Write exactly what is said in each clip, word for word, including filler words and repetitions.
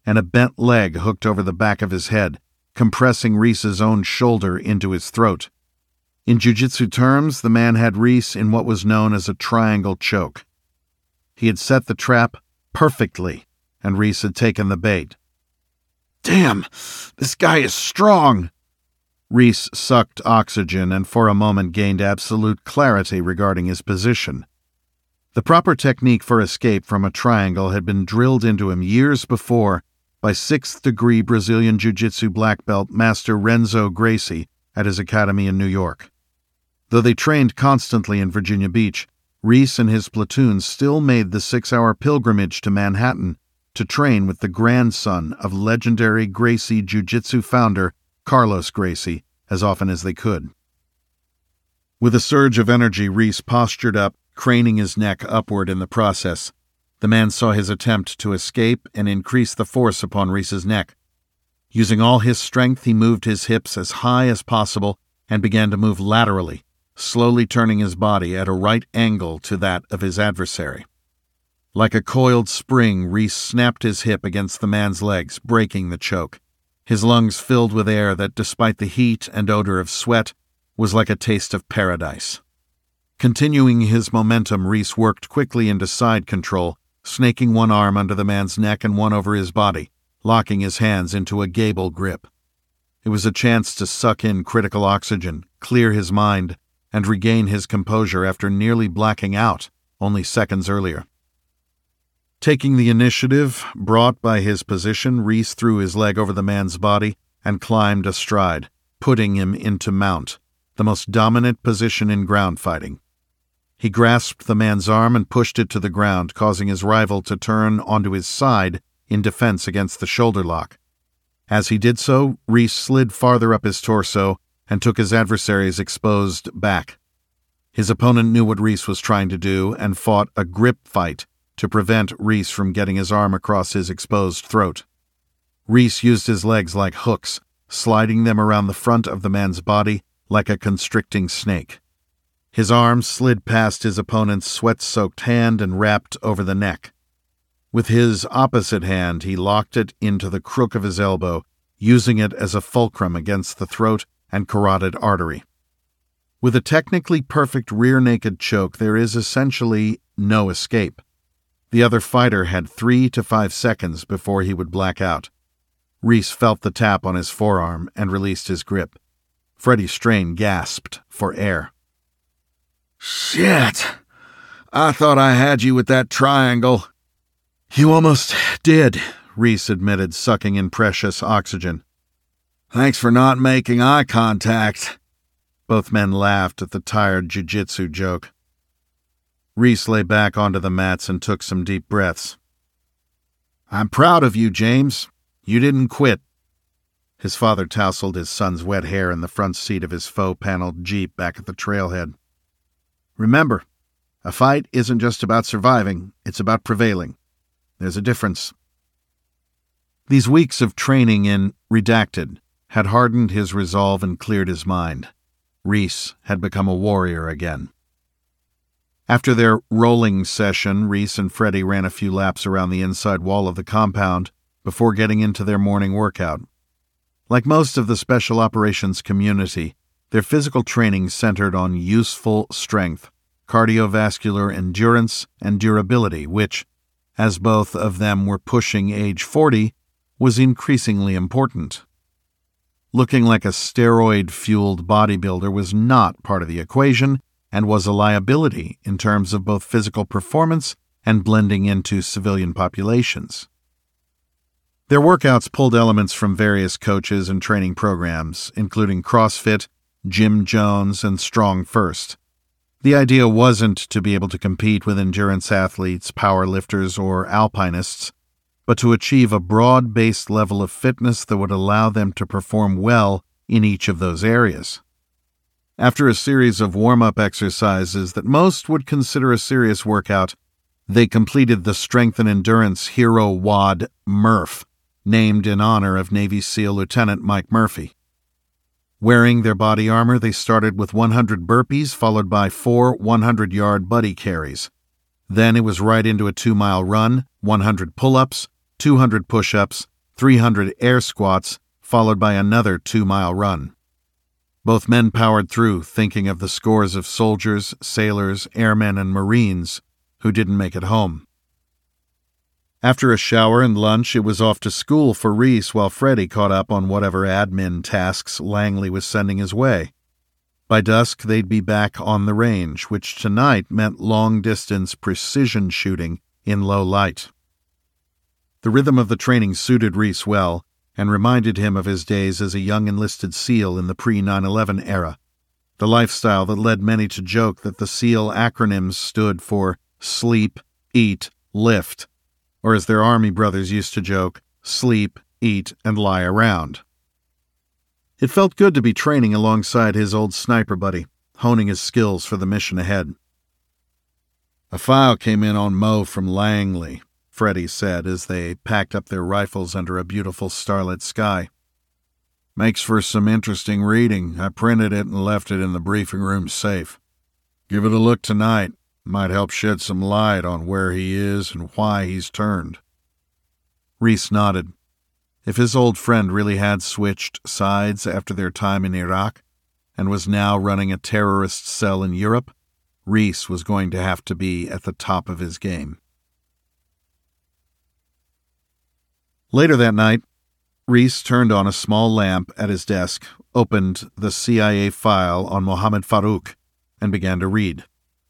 and a bent leg hooked over the back of his head, compressing Reese's own shoulder into his throat. In jiu-jitsu terms, the man had Reese in what was known as a triangle choke. He had set the trap perfectly, and Reese had taken the bait. "Damn, this guy is strong!" Reese sucked oxygen and for a moment gained absolute clarity regarding his position. The proper technique for escape from a triangle had been drilled into him years before by sixth-degree Brazilian Jiu-Jitsu black belt Master Renzo Gracie at his academy in New York. Though they trained constantly in Virginia Beach, Reese and his platoon still made the six-hour pilgrimage to Manhattan to train with the grandson of legendary Gracie Jiu-Jitsu founder Carlos Gracie as often as they could. With a surge of energy, Reese postured up, craning his neck upward in the process. The man saw his attempt to escape and increased the force upon Reese's neck. Using all his strength, he moved his hips as high as possible and began to move laterally, slowly turning his body at a right angle to that of his adversary. Like a coiled spring, Reese snapped his hip against the man's legs, breaking the choke. His lungs filled with air that, despite the heat and odor of sweat, was like a taste of paradise. Continuing his momentum, Reese worked quickly into side control, snaking one arm under the man's neck and one over his body, locking his hands into a gable grip. It was a chance to suck in critical oxygen, clear his mind, and regain his composure after nearly blacking out only seconds earlier. Taking the initiative brought by his position, Reese threw his leg over the man's body and climbed astride, putting him into mount, the most dominant position in ground fighting. He grasped the man's arm and pushed it to the ground, causing his rival to turn onto his side in defense against the shoulder lock. As he did so, Reese slid farther up his torso and took his adversary's exposed back. His opponent knew what Reese was trying to do and fought a grip fight to prevent Reese from getting his arm across his exposed throat. Reese used his legs like hooks, sliding them around the front of the man's body like a constricting snake. His arm slid past his opponent's sweat-soaked hand and wrapped over the neck. With his opposite hand, he locked it into the crook of his elbow, using it as a fulcrum against the throat and carotid artery. With a technically perfect rear-naked choke, there is essentially no escape. The other fighter had three to five seconds before he would black out. Reese felt the tap on his forearm and released his grip. Freddie Strain gasped for air. "Shit! I thought I had you with that triangle." "You almost did," Reese admitted, sucking in precious oxygen. "Thanks for not making eye contact." Both men laughed at the tired jiu-jitsu joke. Reese lay back onto the mats and took some deep breaths. "I'm proud of you, James. You didn't quit." His father tousled his son's wet hair in the front seat of his faux-paneled Jeep back at the trailhead. "Remember, a fight isn't just about surviving, it's about prevailing. There's a difference." These weeks of training in Redacted had hardened his resolve and cleared his mind. Reese had become a warrior again. After their rolling session, Reese and Freddie ran a few laps around the inside wall of the compound before getting into their morning workout. Like most of the Special Operations community, their physical training centered on useful strength, cardiovascular endurance, and durability, which, as both of them were pushing age forty, was increasingly important. Looking like a steroid-fueled bodybuilder was not part of the equation and was a liability in terms of both physical performance and blending into civilian populations. Their workouts pulled elements from various coaches and training programs, including CrossFit, Jim Jones, and Strong First. The idea wasn't to be able to compete with endurance athletes, powerlifters, or alpinists, but to achieve a broad-based level of fitness that would allow them to perform well in each of those areas. After a series of warm-up exercises that most would consider a serious workout, they completed the Strength and Endurance Hero W O D Murph, named in honor of Navy SEAL Lieutenant Mike Murphy. Wearing their body armor, they started with one hundred burpees, followed by four hundred-yard buddy carries. Then it was right into a two-mile run, one hundred pull-ups, two hundred push-ups, three hundred air squats, followed by another two-mile run. Both men powered through, thinking of the scores of soldiers, sailors, airmen, and Marines who didn't make it home. After a shower and lunch, it was off to school for Reese while Freddie caught up on whatever admin tasks Langley was sending his way. By dusk, they'd be back on the range, which tonight meant long-distance precision shooting in low light. The rhythm of the training suited Reese well and reminded him of his days as a young enlisted SEAL in the pre nine eleven era, the lifestyle that led many to joke that the SEAL acronyms stood for sleep, eat, lift, or as their Army brothers used to joke, sleep, eat, and lie around. It felt good to be training alongside his old sniper buddy, honing his skills for the mission ahead. A file came in on Mo from Langley, Freddie said as they packed up their rifles under a beautiful starlit sky. Makes for some interesting reading. I printed it and left it in the briefing room safe. Give it a look tonight. Might help shed some light on where he is and why he's turned. Reese nodded. If his old friend really had switched sides after their time in Iraq and was now running a terrorist cell in Europe, Reese was going to have to be at the top of his game. Later that night, Reese turned on a small lamp at his desk, opened the C I A file on Mohammed Farouk, and began to read.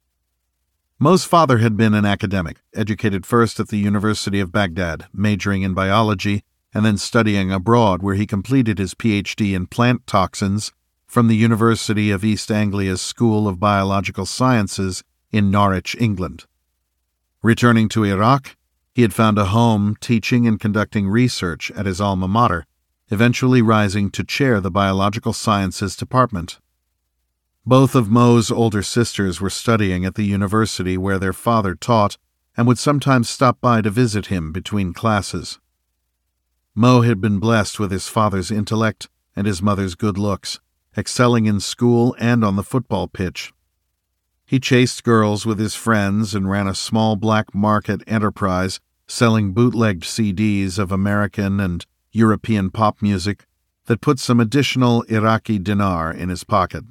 Mo's father had been an academic, educated first at the University of Baghdad, majoring in biology, and then studying abroad where he completed his P H D in plant toxins from the University of East Anglia's School of Biological Sciences in Norwich, England. Returning to Iraq, he had found a home teaching and conducting research at his alma mater, eventually rising to chair the Biological Sciences Department. Both of Mo's older sisters were studying at the university where their father taught and would sometimes stop by to visit him between classes. Mo had been blessed with his father's intellect and his mother's good looks, excelling in school and on the football pitch. He chased girls with his friends and ran a small black market enterprise selling bootlegged C Ds of American and European pop music that put some additional Iraqi dinar in his pocket.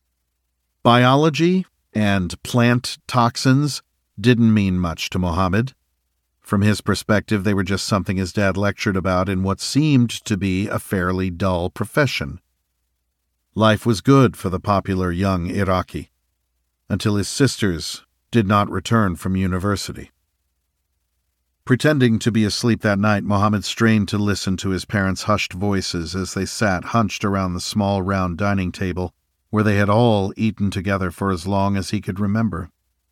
Biology and plant toxins didn't mean much to Mohammed. From his perspective, they were just something his dad lectured about in what seemed to be a fairly dull profession. Life was good for the popular young Iraqi, until his sisters did not return from university. Pretending to be asleep that night, Mohammed strained to listen to his parents' hushed voices as they sat hunched around the small round dining table where they had all eaten together for as long as he could remember.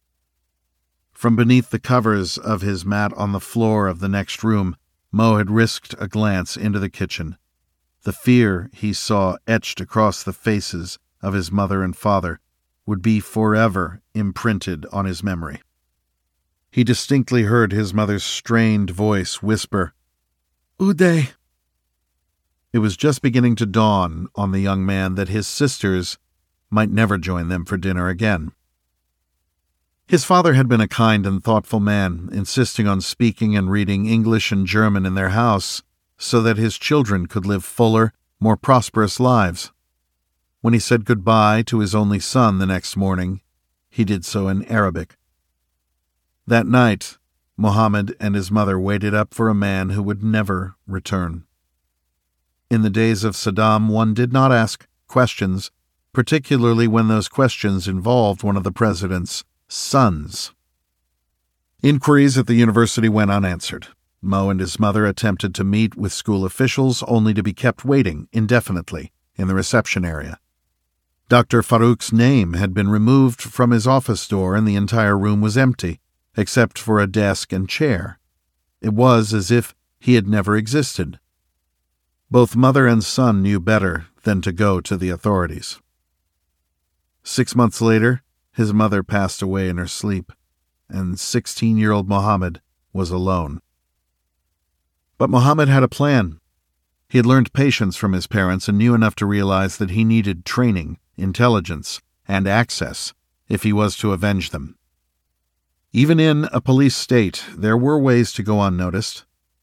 From beneath the covers of his mat on the floor of the next room, Mo had risked a glance into the kitchen. The fear he saw etched across the faces of his mother and father would be forever imprinted on his memory. He distinctly heard his mother's strained voice whisper, "Uday." It was just beginning to dawn on the young man that his sisters might never join them for dinner again. His father had been a kind and thoughtful man, insisting on speaking and reading English and German in their house so that his children could live fuller, more prosperous lives. When he said goodbye to his only son the next morning, he did so in Arabic. That night, Mohammed and his mother waited up for a man who would never return. In the days of Saddam, one did not ask questions, particularly when those questions involved one of the president's sons. Inquiries at the university went unanswered. Mo and his mother attempted to meet with school officials only to be kept waiting indefinitely in the reception area. Doctor Farouk's name had been removed from his office door and the entire room was empty, except for a desk and chair. It was as if he had never existed. Both mother and son knew better than to go to the authorities. Six months later, his mother passed away in her sleep, and sixteen-year-old Mohammed was alone. But Mohammed had a plan. He had learned patience from his parents and knew enough to realize that he needed training, intelligence, and access if he was to avenge them. Even in a police state, there were ways to go unnoticed,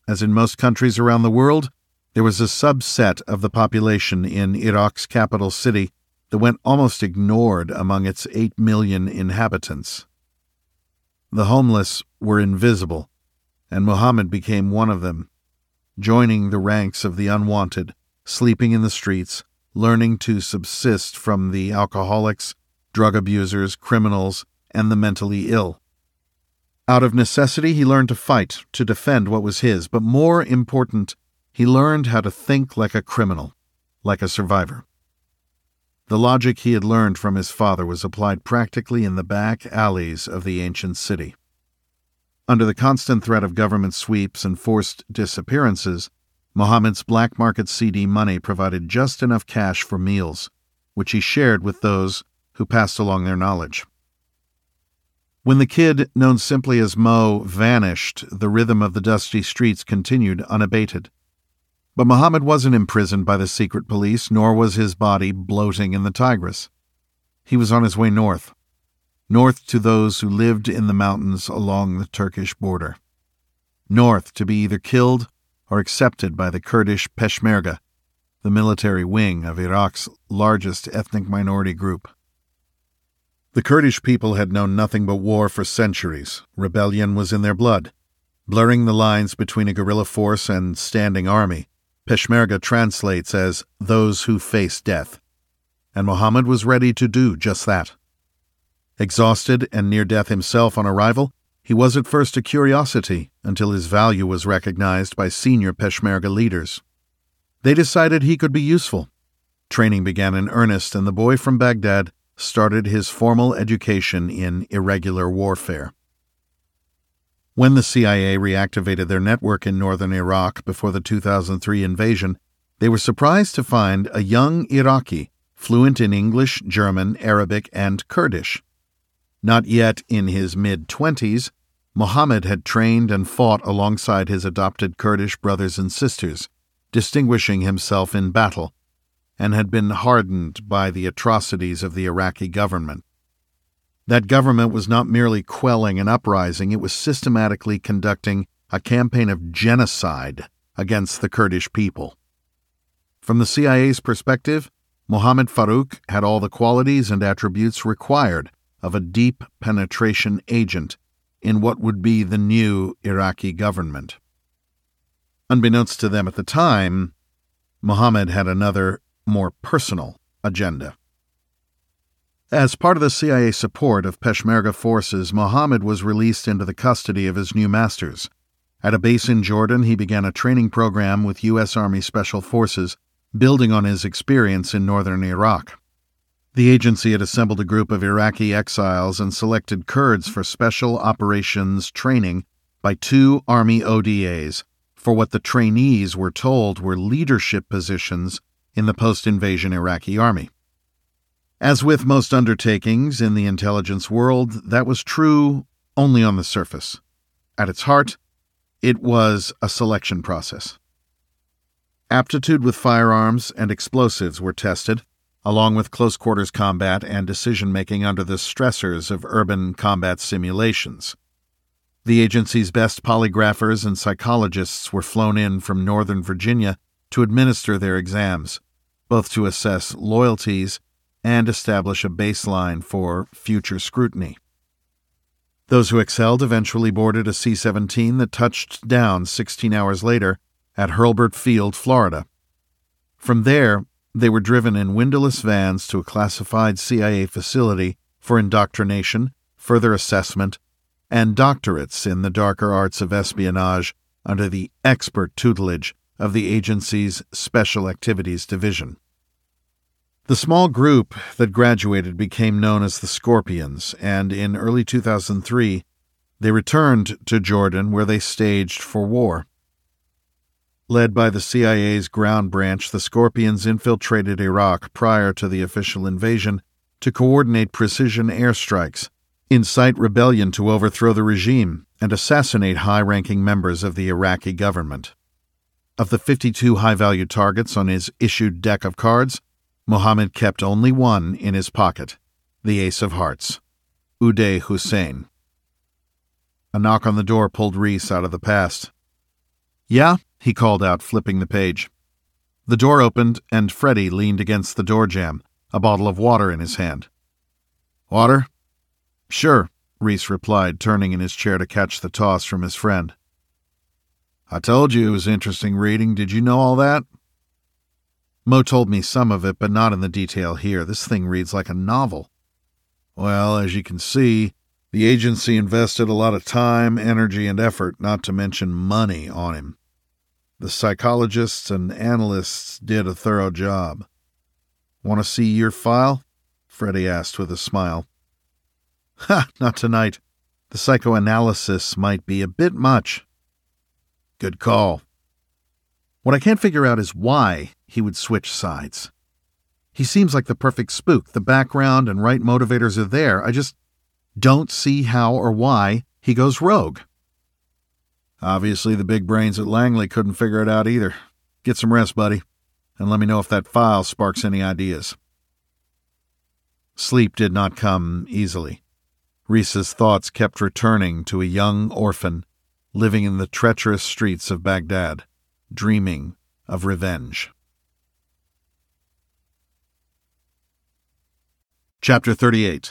as in most countries around the world, there was a subset of the population in Iraq's capital city that went almost ignored among its eight million inhabitants. The homeless were invisible, and Muhammad became one of them, joining the ranks of the unwanted, sleeping in the streets, learning to subsist from the alcoholics, drug abusers, criminals, and the mentally ill. Out of necessity, he learned to fight, to defend what was his, but more important, he learned how to think like a criminal, like a survivor. The logic he had learned from his father was applied practically in the back alleys of the ancient city. Under the constant threat of government sweeps and forced disappearances, Muhammad's black market C D money provided just enough cash for meals, which he shared with those who passed along their knowledge. When the kid, known simply as Mo, vanished, the rhythm of the dusty streets continued unabated. But Muhammad wasn't imprisoned by the secret police, nor was his body bloating in the Tigris. He was on his way north, north to those who lived in the mountains along the Turkish border, north to be either killed or accepted by the Kurdish Peshmerga, the military wing of Iraq's largest ethnic minority group. The Kurdish people had known nothing but war for centuries. Rebellion was in their blood. Blurring the lines between a guerrilla force and standing army, Peshmerga translates as those who face death, and Muhammad was ready to do just that. Exhausted and near death himself on arrival, he was at first a curiosity until his value was recognized by senior Peshmerga leaders. They decided he could be useful. Training began in earnest, and the boy from Baghdad started his formal education in irregular warfare. When the C I A reactivated their network in northern Iraq before the two thousand three invasion, they were surprised to find a young Iraqi fluent in English, German, Arabic, and Kurdish. Not yet in his mid-twenties, Muhammad had trained and fought alongside his adopted Kurdish brothers and sisters, distinguishing himself in battle, and had been hardened by the atrocities of the Iraqi government. That government was not merely quelling an uprising, it was systematically conducting a campaign of genocide against the Kurdish people. From the C I A's perspective, Mohammed Farouk had all the qualities and attributes required of a deep penetration agent in what would be the new Iraqi government. Unbeknownst to them at the time, Muhammad had another, more personal agenda. As part of the C I A support of Peshmerga forces, Muhammad was released into the custody of his new masters. At a base in Jordan, he began a training program with U S Army Special Forces, building on his experience in northern Iraq. The agency had assembled a group of Iraqi exiles and selected Kurds for special operations training by two Army O D As for what the trainees were told were leadership positions in the post-invasion Iraqi army. As with most undertakings in the intelligence world, that was true only on the surface. At its heart, it was a selection process. Aptitude with firearms and explosives were tested, along with close-quarters combat and decision-making under the stressors of urban combat simulations. The agency's best polygraphers and psychologists were flown in from Northern Virginia to administer their exams, both to assess loyalties and establish a baseline for future scrutiny. Those who excelled eventually boarded a C seventeen that touched down sixteen hours later at Hurlburt Field, Florida. From there, they were driven in windowless vans to a classified C I A facility for indoctrination, further assessment, and doctorates in the darker arts of espionage under the expert tutelage of the agency's Special Activities Division. The small group that graduated became known as the Scorpions, and in early two thousand three, they returned to Jordan where they staged for war. Led by the C I A's ground branch, the Scorpions infiltrated Iraq prior to the official invasion to coordinate precision airstrikes, incite rebellion to overthrow the regime, and assassinate high-ranking members of the Iraqi government. Of the fifty-two high-value targets on his issued deck of cards, Muhammad kept only one in his pocket, the Ace of Hearts, Uday Hussein. A knock on the door pulled Reese out of the past. Yeah, he called out, flipping the page. The door opened, and Freddy leaned against the door jamb, a bottle of water in his hand. Water? Sure, Reese replied, turning in his chair to catch the toss from his friend. I told you it was interesting reading. Did you know all that? Mo told me some of it, but not in the detail here. This thing reads like a novel. Well, as you can see, the agency invested a lot of time, energy, and effort, not to mention money, on him. The psychologists and analysts did a thorough job. Want to see your file? Freddy asked with a smile. Ha, not tonight. The psychoanalysis might be a bit much. Good call. What I can't figure out is why he would switch sides. He seems like the perfect spook. The background and right motivators are there. I just don't see how or why he goes rogue. Obviously, the big brains at Langley couldn't figure it out either. Get some rest, buddy, and let me know if that file sparks any ideas. Sleep did not come easily. Reese's thoughts kept returning to a young orphan living in the treacherous streets of Baghdad, dreaming of revenge. Chapter thirty-eight.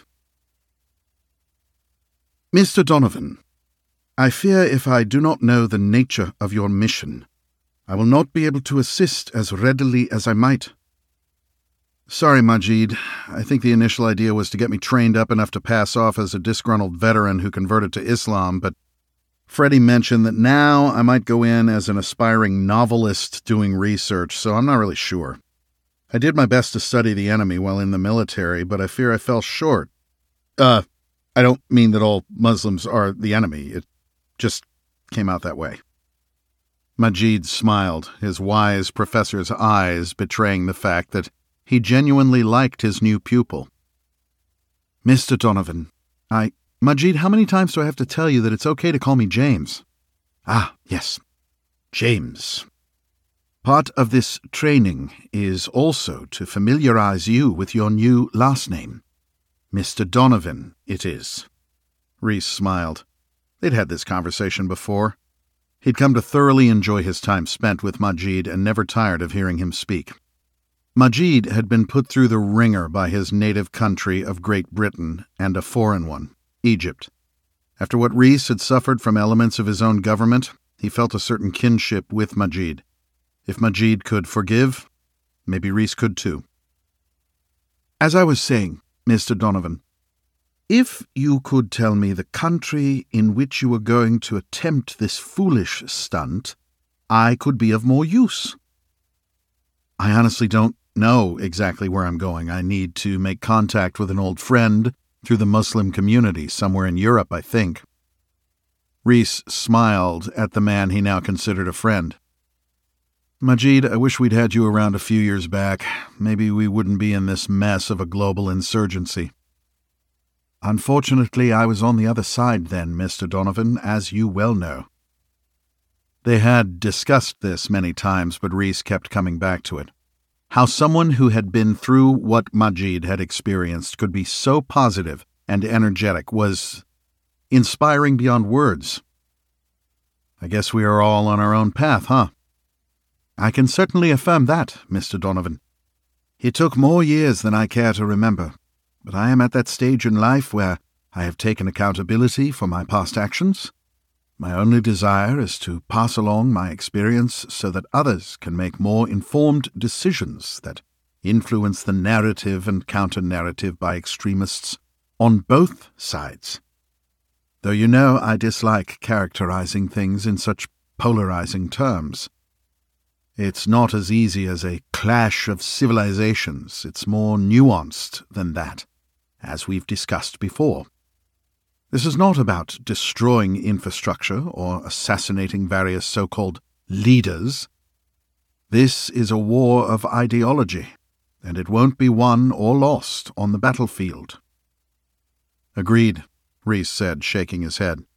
Mister Donovan, I fear if I do not know the nature of your mission, I will not be able to assist as readily as I might. Sorry, Majid. I think the initial idea was to get me trained up enough to pass off as a disgruntled veteran who converted to Islam, but Freddy mentioned that now I might go in as an aspiring novelist doing research, so I'm not really sure. I did my best to study the enemy while in the military, but I fear I fell short. Uh, I don't mean that all Muslims are the enemy. It just came out that way. Majid smiled, his wise professor's eyes betraying the fact that he genuinely liked his new pupil. Mister Donovan, I... Majid, how many times do I have to tell you that it's okay to call me James? Ah, yes. James. Part of this training is also to familiarize you with your new last name. Mister Donovan, it is. Reese smiled. They'd had this conversation before. He'd come to thoroughly enjoy his time spent with Majid and never tired of hearing him speak. Majid had been put through the ringer by his native country of Great Britain and a foreign one, Egypt. After what Reese had suffered from elements of his own government, he felt a certain kinship with Majid. If Majid could forgive, maybe Reese could too. As I was saying, Mister Donovan, if you could tell me the country in which you were going to attempt this foolish stunt, I could be of more use. I honestly don't know exactly where I'm going. I need to make contact with an old friend through the Muslim community, somewhere in Europe, I think. Reese smiled at the man he now considered a friend. Majid, I wish we'd had you around a few years back. Maybe we wouldn't be in this mess of a global insurgency. Unfortunately, I was on the other side then, Mister Donovan, as you well know. They had discussed this many times, but Reese kept coming back to it. How someone who had been through what Majid had experienced could be so positive and energetic was inspiring beyond words. I guess we are all on our own path, huh? I can certainly affirm that, Mister Donovan. It took more years than I care to remember, but I am at that stage in life where I have taken accountability for my past actions. My only desire is to pass along my experience so that others can make more informed decisions that influence the narrative and counter-narrative by extremists on both sides. Though you know I dislike characterizing things in such polarizing terms. It's not as easy as a clash of civilizations. It's more nuanced than that, as we've discussed before. This is not about destroying infrastructure or assassinating various so-called leaders. This is a war of ideology, and it won't be won or lost on the battlefield. Agreed, Reese said, shaking his head.